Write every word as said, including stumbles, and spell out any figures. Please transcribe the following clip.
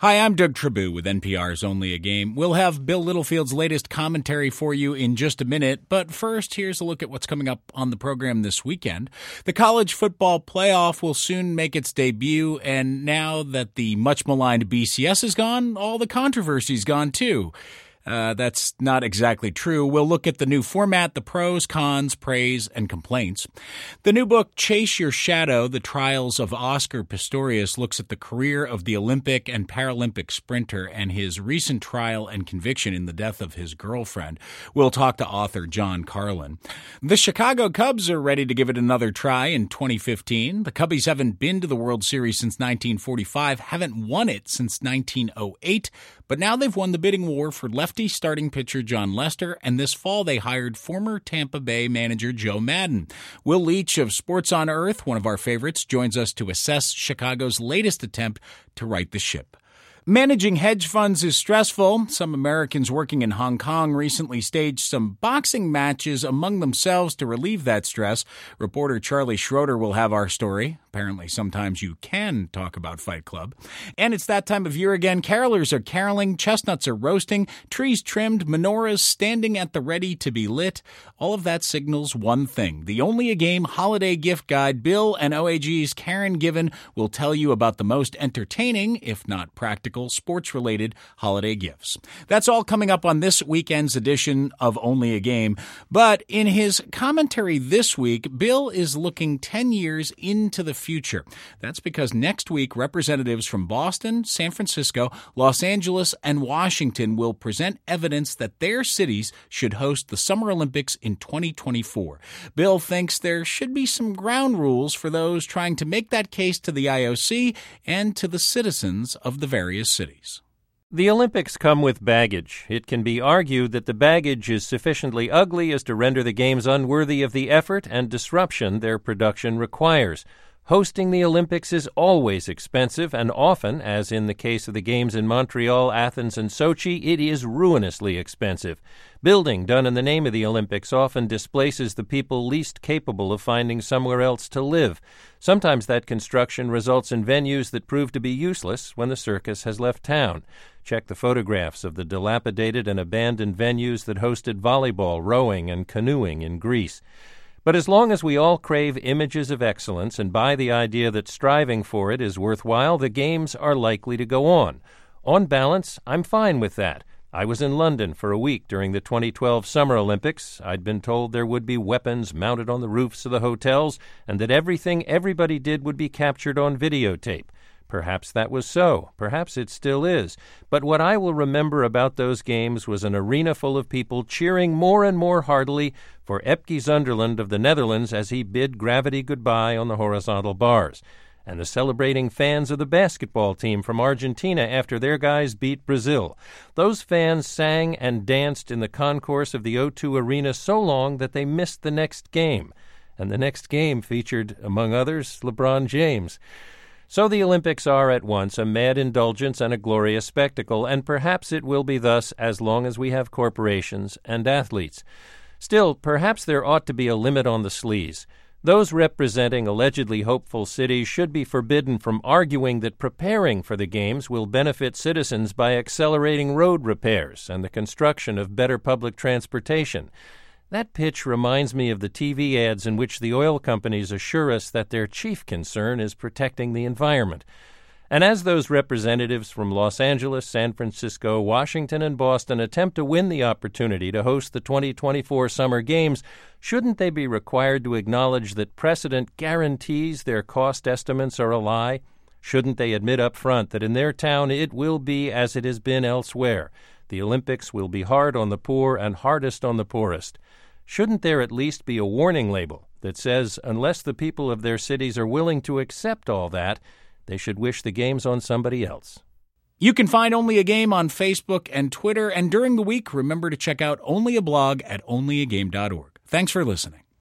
Hi, I'm Doug Tribou with N P R's Only a Game. We'll have Bill Littlefield's latest commentary for you in just a minute, but first, here's a look at what's coming up on the program this weekend. The college football playoff will soon make its debut, and now that the much-maligned B C S is gone, all the controversy's gone too. Uh, that's not exactly true. We'll look at the new format, the pros, cons, praise, and complaints. The new book, Chase Your Shadow, The Trials of Oscar Pistorius, looks at the career of the Olympic and Paralympic sprinter and his recent trial and conviction in the death of his girlfriend. We'll talk to author John Carlin. The Chicago Cubs are ready to give it another try in twenty fifteen. The Cubbies haven't been to the World Series since nineteen forty-five, haven't won it since nineteen oh eight, but now they've won the bidding war for lefty starting pitcher John Lester, and this fall they hired former Tampa Bay manager Joe Maddon. Will Leach of Sports on Earth, one of our favorites, joins us to assess Chicago's latest attempt to right the ship. Managing hedge funds is stressful. Some Americans working in Hong Kong recently staged some boxing matches among themselves to relieve that stress. Reporter Charlie Schroeder will have our story. Apparently, sometimes you can talk about Fight Club. And it's that time of year again. Carolers are caroling, chestnuts are roasting, trees trimmed, menorahs standing at the ready to be lit. All of that signals one thing. The Only a Game holiday gift guide. Bill and O A G's Karen Given will tell you about the most entertaining, if not practical, sports-related holiday gifts. That's all coming up on this weekend's edition of Only a Game. But in his commentary this week, Bill is looking ten years into the future. That's because next week, representatives from Boston, San Francisco, Los Angeles, and Washington will present evidence that their cities should host the Summer Olympics in twenty twenty-four. Bill thinks there should be some ground rules for those trying to make that case to the I O C and to the citizens of the various cities. The Olympics come with baggage. It can be argued that the baggage is sufficiently ugly as to render the Games unworthy of the effort and disruption their production requires. Hosting the Olympics is always expensive, and often, as in the case of the Games in Montreal, Athens, and Sochi, it is ruinously expensive. Building done in the name of the Olympics often displaces the people least capable of finding somewhere else to live. Sometimes that construction results in venues that prove to be useless when the circus has left town. Check the photographs of the dilapidated and abandoned venues that hosted volleyball, rowing, and canoeing in Greece. But as long as we all crave images of excellence and buy the idea that striving for it is worthwhile, the Games are likely to go on. On balance, I'm fine with that. I was in London for a week during the twenty twelve Summer Olympics. I'd been told there would be weapons mounted on the roofs of the hotels and that everything everybody did would be captured on videotape. Perhaps that was so. Perhaps it still is. But what I will remember about those games was an arena full of people cheering more and more heartily for Epke Zonderland of the Netherlands as he bid gravity goodbye on the horizontal bars, and the celebrating fans of the basketball team from Argentina after their guys beat Brazil. Those fans sang and danced in the concourse of the O two Arena so long that they missed the next game. And the next game featured, among others, LeBron James. So the Olympics are at once a mad indulgence and a glorious spectacle, and perhaps it will be thus as long as we have corporations and athletes. Still, perhaps there ought to be a limit on the sleaze. Those representing allegedly hopeful cities should be forbidden from arguing that preparing for the Games will benefit citizens by accelerating road repairs and the construction of better public transportation. That pitch reminds me of the T V ads in which the oil companies assure us that their chief concern is protecting the environment. And as those representatives from Los Angeles, San Francisco, Washington, and Boston attempt to win the opportunity to host the twenty twenty-four Summer Games, shouldn't they be required to acknowledge that precedent guarantees their cost estimates are a lie? Shouldn't they admit up front that in their town it will be as it has been elsewhere? The Olympics will be hard on the poor and hardest on the poorest. Shouldn't there at least be a warning label that says unless the people of their cities are willing to accept all that, they should wish the Games on somebody else? You can find Only a Game on Facebook and Twitter, and during the week, remember to check out Only a Blog at only a game dot org. Thanks for listening.